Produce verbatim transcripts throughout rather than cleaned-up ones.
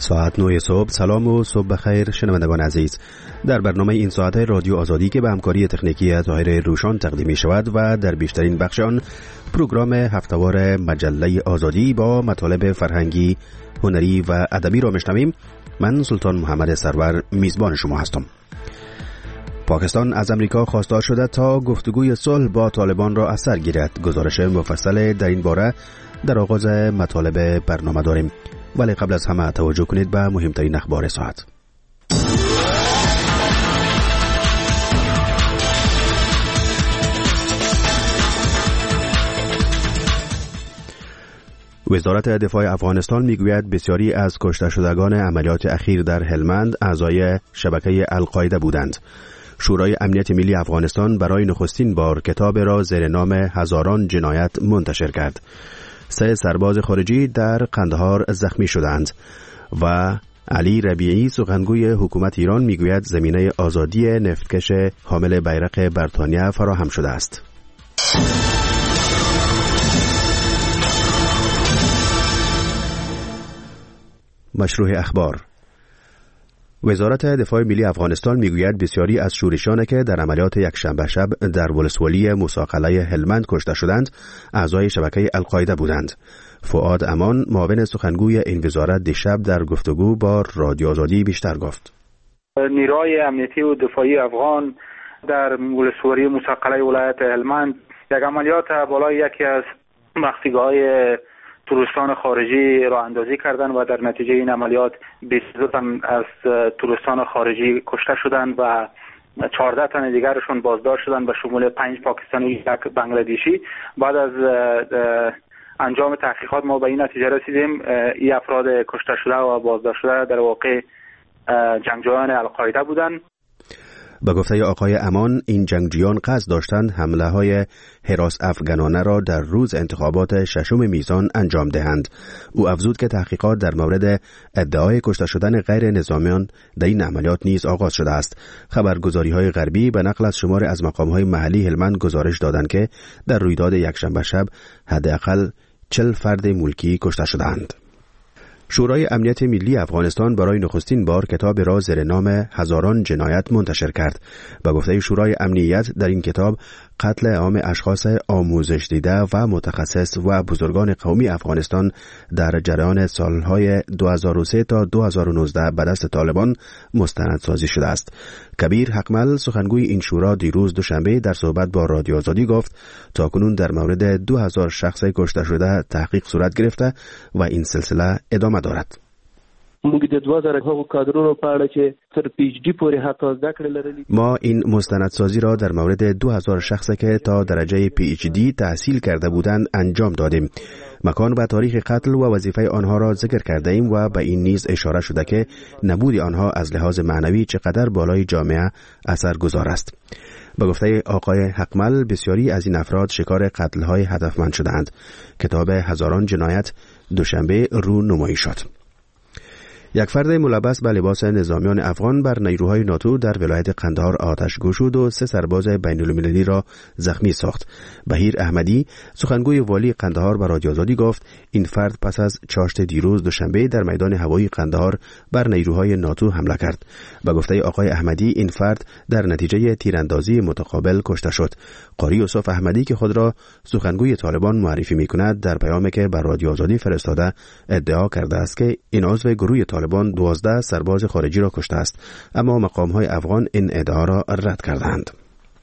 ساعت نه صبح. سلام و صبح بخیر شنوندگان عزیز. در برنامه این ساعت رادیو آزادی که به همکاری تکنیکی طاهر روشان تقدیم می شود و در بیشترین بخش آن پروگرام هفته‌وار مجله آزادی با مطالب فرهنگی، هنری و ادبی را میشنویم. من سلطان محمد سرور میزبان شما هستم. پاکستان از امریکا خواستار شده تا گفتگوی صلح با طالبان را از سر گیرد. گزارش مفصل در این باره در آغاز مطالب برنامه داریم، ولی قبل از همه توجه کنید به مهمترین اخبار ساعت. وزارت دفاع افغانستان میگوید بسیاری از کشته شدگان عملیات اخیر در هلمند اعضای شبکه القاعده بودند. شورای امنیت ملی افغانستان برای نخستین بار کتاب را زیر نام هزاران جنایت منتشر کرد. سه سرباز خارجی در قندهار زخمی شدند و علی ربیعی سخنگوی حکومت ایران میگوید زمینه آزادی نفتکش حامل بیرق بریتانیا فراهم شده است. مشروع اخبار. وزارت دفاع ملی افغانستان میگوید بسیاری از شورشان که در عملیات یکشنبه شب در ولسوالی موساقله هلمند کشته شدند اعضای شبکه القاعده بودند. فؤاد امان معاون سخنگوی این وزارت دیشب در گفتگو با رادیو آزادی بیشتر گفت. نیروهای امنیتی و دفاعی افغان در ولسوالی موساقله ولایت هلمند یک عملیات بالای یکی از مخفیگاه‌های تروریستان خارجی راه اندازی کردند و در نتیجه این عملیات بیست تن از تروریستان خارجی کشته شدند و چهارده تن دیگرشون بازداشت شدند به شمول پنج پاکستانی و یک بنگلادیشی. بعد از انجام تحقیقات ما به این نتیجه رسیدیم این افراد کشته شده و بازداشت شده در واقع جنگجویان القاعده بودند. به گفته آقای امان این جنگجویان قصد داشتند حمله های هراس افغانانه را در روز انتخابات ششم میزان انجام دهند. او افزود که تحقیقات در مورد ادعای کشته شدن غیر نظامیان در این عملیات نیز آغاز شده است. خبرگزاری های غربی به نقل از شمار از مقام های محلی هلمند گزارش دادند که در رویداد یکشنبه شب حداقل چهل فرد ملکی کشته شدند. شورای امنیت ملی افغانستان برای نخستین بار کتاب را زیر نام هزاران جنایت منتشر کرد. به گفته شورای امنیت در این کتاب قتل عام اشخاص آموزش دیده و متخصص و بزرگان قومی افغانستان در جریان سالهای دو هزار و سه تا دو هزار و نوزده به دست طالبان مستندسازی شده است. کبیر حقمل سخنگوی این شورا دیروز دوشنبه در صحبت با رادیو آزادی گفت تاکنون در مورد دو هزار شخص کشته شده تحقیق صورت گرفته و این سلسله ادامه دارد. ما این مستندسازی را در مورد دو هزار شخص که تا درجه پی اچ دی تحصیل کرده بودند انجام دادیم. مکان و تاریخ قتل و وظیفه آنها را ذکر کرده ایم و به این نیز اشاره شده که نبود آنها از لحاظ معنوی چقدر بالای جامعه اثرگذار است. به گفته آقای حقمل بسیاری از این افراد شکار قتل‌های هدفمند شدند. کتاب هزاران جنایت دوشنبه رو نمایی شد. یک فرد ملبس به لباس نظامیان افغان بر نیروهای ناتو در ولایت قندهار آتش گشود و سه سرباز بین المللی را زخمی ساخت. بهیر احمدی سخنگوی والی قندهار به رادیو آزادی گفت این فرد پس از چاشت دیروز دوشنبه در میدان هوایی قندهار بر نیروهای ناتو حمله کرد. به گفته آقای احمدی این فرد در نتیجه تیراندازی متقابل کشته شد. قاری یوسف احمدی که خود را سخنگوی طالبان معرفی می‌کند در پیامی که بر رادیو آزادی فرستاده ادعا کرده است که این عضو گروه طالبان دوازده سرباز خارجی را کشته است، اما مقام‌های افغان این ادعا را رد کردند.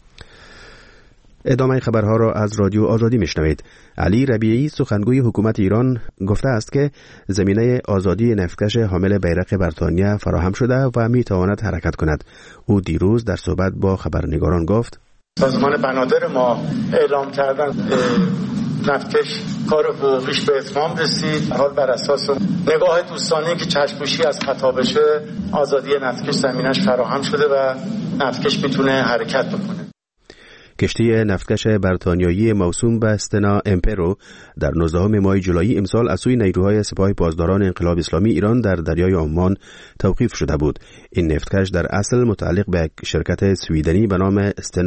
ادامه خبرها را از رادیو آزادی میشنوید. علی ربیعی سخنگوی حکومت ایران گفته است که زمینه آزادی نفتکش حامل بیرق بریتانیا فراهم شده و میتواند حرکت کند. او دیروز در صحبت با خبرنگاران گفت سازمان بنادر ما اعلام کردن نفتکش کار حقوقیش به اتمام رسید. حال بر اساس نگاه دوستانه که چشم‌پوشی از خطا بشه آزادی نفتکش زمینش فراهم شده و نفتکش میتونه حرکت بکنه. کشتی نفتکش بریتانیایی موسوم به استنا امپرو در نوزدهم ماه جولای امسال از سوی نیروهای سپاه پاسداران انقلاب اسلامی ایران در دریای عمان توقیف شده بود. این نفتکش در اصل متعلق به یک شرکت سویدنی به نام استنا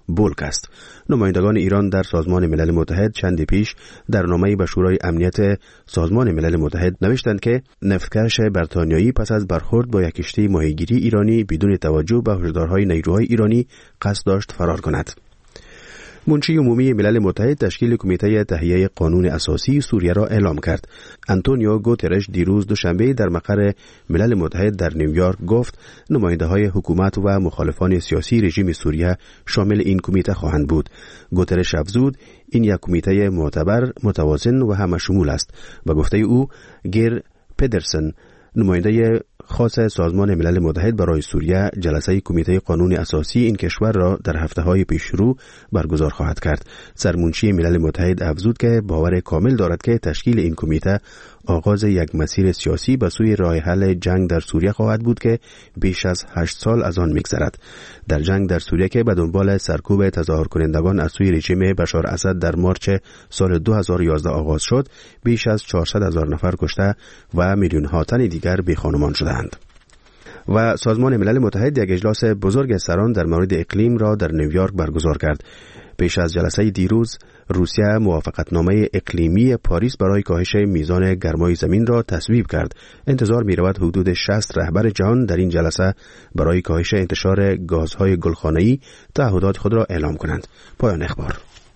بولک است. نمایندگان ایران در سازمان ملل متحد چندی پیش در نامه‌ای به شورای امنیت سازمان ملل متحد نوشتند که نفتکش بریتانیایی پس از برخورد با یک کشتی ماهیگیری ایرانی بدون توجه به هشدارهای نیروهای ایرانی قصد داشت فرار کند. منشی عمومی ملل متحد تشکیل کمیته تهیه قانون اساسی سوریه را اعلام کرد. آنتونیو گوترش دیروز دوشنبه در مقر ملل متحد در نیویورک گفت نماینده های حکومت و مخالفان سیاسی رژیم سوریه شامل این کمیته خواهند بود. گوترش افزود این یک کمیته معتبر، متوازن و همه‌شمول است. به گفته او گیر پدرسن نماینده خاص سازمان ملل متحد برای سوریه جلسه کمیته قانون اساسی این کشور را در هفته‌های پیشرو برگزار خواهد کرد. سرمنشی ملل متحد افزود که باور کامل دارد که تشکیل این کمیته آغاز یک مسیر سیاسی به سوی راه حل جنگ در سوریه خواهد بود که بیش از هشت سال از آن می‌گذرد. در جنگ در سوریه که به دنبال سرکوب تظاهر کنندگان از سوی رژیم بشار اسد در مارچ سال دو هزار و یازده آغاز شد، بیش از چهارصد هزار نفر کشته و میلیون ها تن دیگر بی‌خانمان شدند. و سازمان ملل متحد یک اجلاس بزرگ سران در مورد اقلیم را در نیویورک برگزار کرد. پیش از جلسه دیروز روسیه موافقتنامه اقلیمی پاریس برای کاهش میزان گرمای زمین را تصویب کرد. انتظار می رود حدود شصت رهبر جهان در این جلسه برای کاهش انتشار گازهای گلخانه‌ای تعهدات خود را اعلام کنند. پایان اخبار.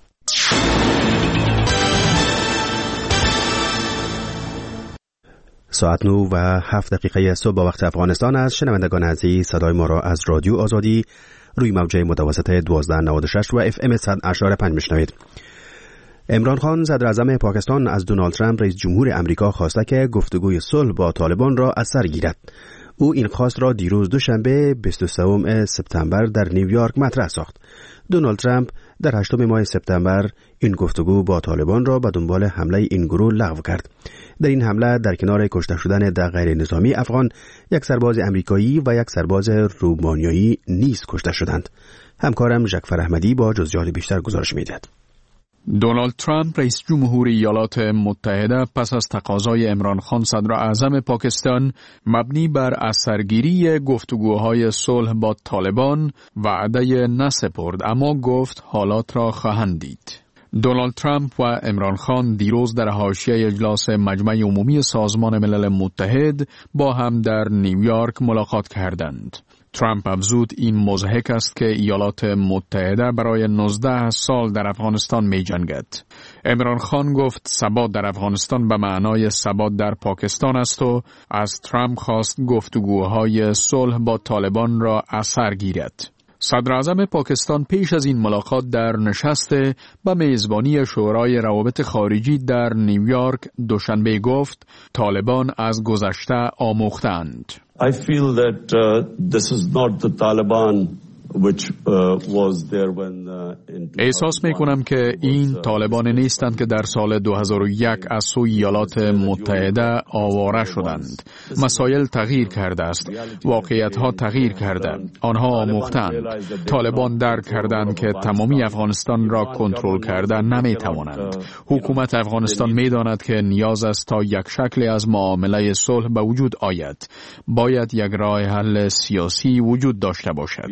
ساعت نو و هفت دقیقه صبح با وقت افغانستان است. شنوندگان عزیز صدای ما را از رادیو آزادی روی موجه متوسط دوازده نود و شش و اف ام صد و اشاره پنج میشنوید. عمران خان صدر اعظم پاکستان از دونالد ترامپ رئیس جمهور امریکا خواسته که گفتگوی صلح با طالبان را از سر گیرد. او این خواست را دیروز دوشنبه بیست و سوم سپتامبر در نیویورک مطرح ساخت. دونالد ترامپ در هشتم ماه سپتامبر این گفتگو با طالبان را به دنبال حمله این گروه لغو کرد. در این حمله در کنار کشته شدن در غیر نظامی افغان یک سرباز امریکایی و یک سرباز رومانیایی نیز کشته شدند. همکارم ژکفر احمدی با جزئیات بیشتر گزارش می‌دهد. دونالد ترامپ رئیس جمهور ایالات متحده پس از تقاضای عمران خان صدر اعظم پاکستان مبنی بر اثرگیری گفتگوهای صلح با طالبان وعده نسپرد، اما گفت حالات را خواهند دید. دونالد ترامپ و عمران خان دیروز در حاشیه اجلاس مجمع عمومی سازمان ملل متحد با هم در نیویورک ملاقات کردند. ترامپ افزود این مضحک است که ایالات متحده برای نوزده سال در افغانستان می جنگد. عمران خان گفت ثبات در افغانستان به معنای ثبات در پاکستان است و از ترامپ خواست گفتگوهای صلح با طالبان را اثر گیرد. صدر اعظم پاکستان پیش از این ملاقات در نشست به میزبانی شورای روابط خارجی در نیویورک دوشنبه گفت طالبان از گذشته آموختند. I feel that uh, this is not the Taliban which uh, was there when uh, in احساس می کنم که این طالبان نیستند که در سال دو هزار و یک از سوی ایالات متحده آواره شدند. مسائل تغییر کرده است. واقعیت ها تغییر کرده. آنها آموختند. طالبان درک کردند که تمامی افغانستان را کنترل کرده نمی توانند. حکومت افغانستان می داند که نیاز است تا یک شکلی از معامله صلح به وجود آید. باید یک راه حل سیاسی وجود داشته باشد.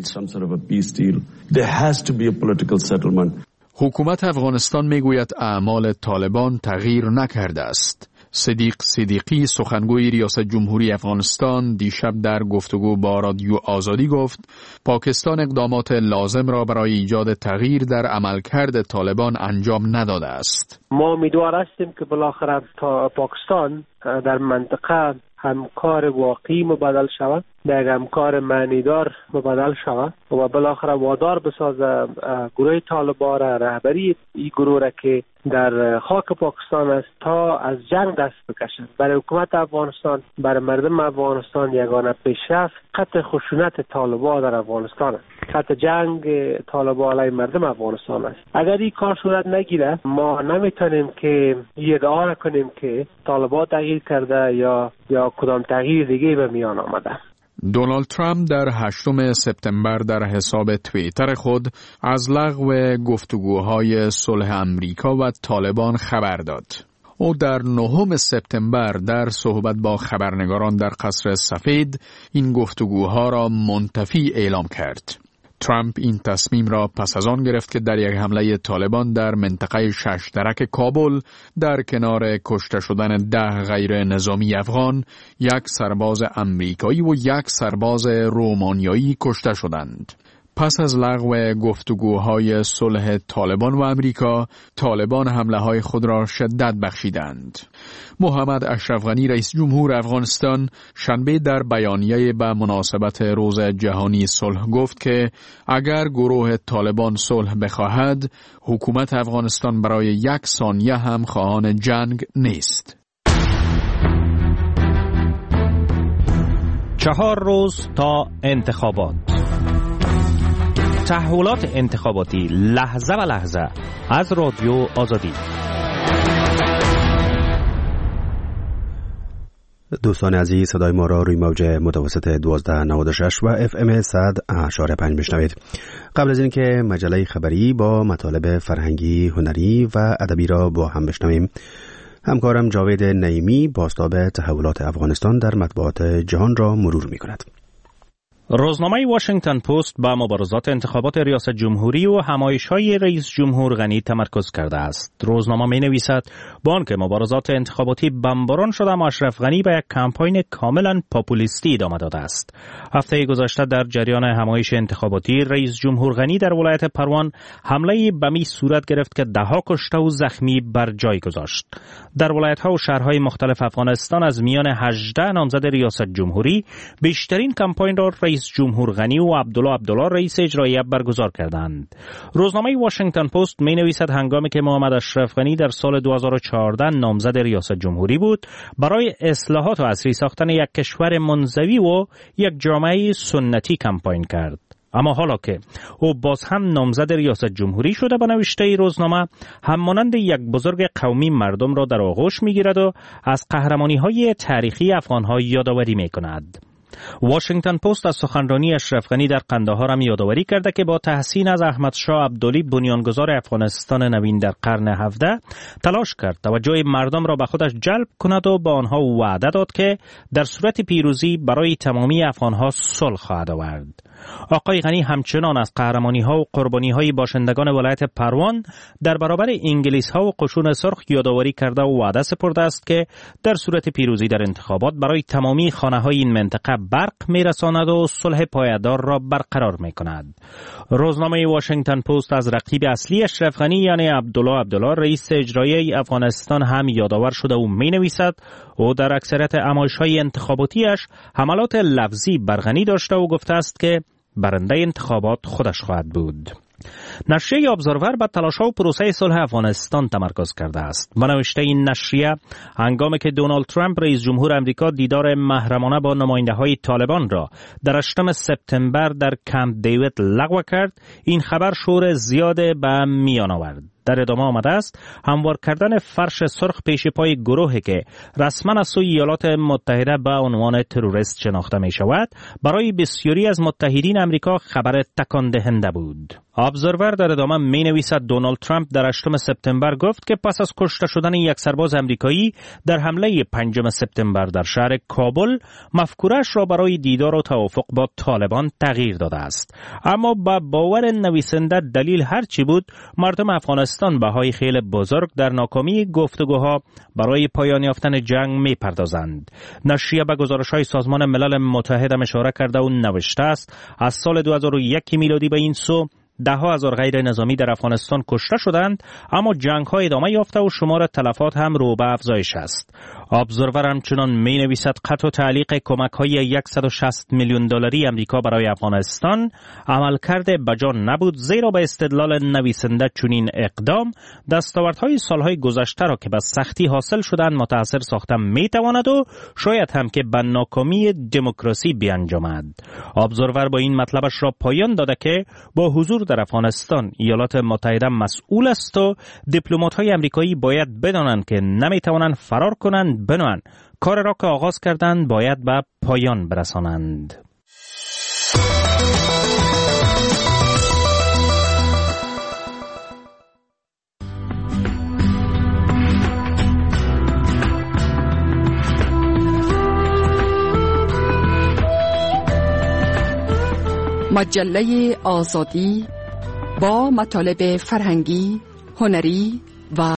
There has to be a political settlement. حکومت افغانستان میگوید اعمال طالبان تغییر نکرده است. صدیق صدیقی سخنگوی ریاست جمهوری افغانستان دیشب در گفتگو با رادیو آزادی گفت پاکستان اقدامات لازم را برای ایجاد تغییر در عملکرد طالبان انجام نداده است. ما امیدوار هستیم که بالاخره پاکستان در منطقه همکار واقعی مبادل شود، به یک همکار معنیدار مبادل شود و بالاخره وادار بسازه گروه طالبان را، رهبری این گروه را که در خاک پاکستان است تا از جنگ دست بکشند. برای حکومت افغانستان، برای مردم افغانستان یگانه پیشرفت قطع خشونت طالبان در افغانستان است. قطع جنگ طالبان علیه مردم افغانستان است. اگر این کار صورت نگیره ما نمیتونیم که ادعا را کنیم که طالبان تغییر کرده یا یا کدام تغییر دیگه به میان آمده. دونالد ترامپ در هشتم سپتامبر در حساب توییتر خود از لغو گفتگوهای صلح امریکا و طالبان خبر داد. او در نهم سپتامبر در صحبت با خبرنگاران در قصر سفید این گفتگوها را منتفی اعلام کرد. ترامپ این تصمیم را پس از آن گرفت که در یک حمله طالبان در منطقه شش درک کابل در کنار کشته شدن ده غیر نظامی افغان، یک سرباز امریکایی و یک سرباز رومانیایی کشته شدند. پس از لغو گفتگوهای صلح طالبان و امریکا، طالبان حمله های خود را شدت بخشیدند. محمد اشرف غنی رئیس جمهور افغانستان شنبه در بیانیه به مناسبت روز جهانی صلح گفت که اگر گروه طالبان صلح بخواهد، حکومت افغانستان برای یک ثانیه هم خواهان جنگ نیست. چهار روز تا انتخابات. تحولات انتخاباتی لحظه و لحظه از رادیو آزادی. دوستان عزیز، صدای ما را روی موج متوسط دوازده نود و شش و اف ام صد اشاره پنج بشنوید. قبل از اینکه مجله خبری با مطالب فرهنگی، هنری و ادبی را با هم بشنویم، همکارم جاوید نعیمی بازتاب تحولات افغانستان در مطبوعات جهان را مرور می کند. روزنامه واشنگتن پست با مبارزات انتخابات ریاست جمهوری و همایش‌های رئیس جمهور غنی تمرکز کرده است. روزنامه می‌نویسد با آنکه مبارزات انتخاباتی بمباران شده، اما اشرف غنی به یک کمپاین کاملا پاپولیستی ادامه داده است. هفته گذشته در جریان همایش انتخاباتی، رئیس جمهور غنی در ولایت پروان حمله بمی صورت گرفت که ده‌ها کشته و زخمی بر جای گذاشت. در ولایت‌ها و شهرهای مختلف افغانستان از میان هجده نامزد ریاست جمهوری بیشترین کمپاین را رئیس جمهور غنی و عبدالله عبدالله رئیس اجرایی برگزار کردند. روزنامه واشنگتن پست می نویسد هنگامی که محمد اشرف غنی در سال دو هزار و چهارده نامزد ریاست جمهوری بود، برای اصلاحات و عصری ساختن یک کشور منزوی و یک جامعه سنتی کمپاین کرد. اما حالا که او باز هم نامزد ریاست جمهوری شده، با نوشته روزنامه همانند یک بزرگ قومی مردم را در آغوش می‌گیرد و از قهرمانی‌های تاریخی افغان‌ها یادآوری می‌کند. واشنگتن پست از سخنرانی اشرف غنی در قندهار هم یادآوری کرده که با تحسین از احمد شاه عبدلی بنیانگذار افغانستان نوین در قرن هفدهم تلاش کرد توجه مردم را به خودش جلب کند و با آنها وعده داد که در صورت پیروزی برای تمامی افغانها صلح خواهد آورد. آقای غنی همچنان از قهرمانی‌ها و قربانی‌های باشندگان ولایت پروان در برابر انگلیس‌ها و قشون سرخ یادآوری کرده و وعده سپرده است که در صورت پیروزی در انتخابات برای تمامی خانه‌های این منطقه برق می‌رساند و صلح پایدار را برقرار می‌کند. روزنامه واشنگتن پست از رقیب اصلی اشرف غنی یعنی عبدالله عبدالله رئیس اجرایی افغانستان هم یادآور شده و می‌نویسد او در اکثریت همایش‌های انتخاباتیش حملات لفظی بر غنی داشته و گفته است که برنده انتخابات خودش خواهد بود. نشریه ابزرور به تلاش‌ها و پروسه صلح افغانستان تمرکز کرده است. با نوشته این نشریه هنگامی که دونالد ترامپ رئیس جمهور آمریکا دیدار محرمانه با نماینده‌های طالبان را در هشتم سپتامبر در کمپ دیوید لغو کرد، این خبر شور زیاد به میان آورد. در ادامه آمده است هموار کردن فرش سرخ پیش پای گروهی که رسما از سوی ایالات متحده به عنوان تروریست شناخته می شود برای بسیاری از متحدین امریکا خبر تکان دهنده بود. ابزرور در ادامه می نویسد دونالد ترامپ در هشتم سپتامبر گفت که پس از کشته شدن یک سرباز امریکایی در حمله پنجم سپتامبر در شهر کابل، مفکورش را برای دیدار و توافق با طالبان تغییر داده است. اما با باور نویسنده دلیل هرچی بود، مردم افغانستان بهای خیلی بزرگ در ناکامی گفتگوها برای پایان یافتن جنگ می پردازند. نشریه به گزارش‌های سازمان ملل متحد اشاره کرده و نوشته است از سال دو هزار و یک میلادی به این سو ده ها هزار غیر نظامی در افغانستان کشته شدند، اما جنگ ها ادامه یافته و شمار تلفات هم رو به افزایش است. ابزرور همچنان می نویسد قطع و تعلیق کمک های صد و شصت میلیون دلاری امریکا برای افغانستان عملکرد بجان نبود، زیرا به استدلال نویسنده چنین اقدام دستاوردهای سالهای گذشته را که به سختی حاصل شدند متأثر ساخته می تواند و شاید هم که به ناکامی دموکراسی بیانجامد. ابزرور با این مطلبش را پایان داده که با حضور در افغانستان ایالات متحده مسئول است و دیپلمات‌های آمریکایی باید بدانند که نمی‌توانند فرار کنند، بنابراین کار را که آغاز کردند باید به پایان برسانند. مجله آزادی با مطالب فرهنگی، هنری و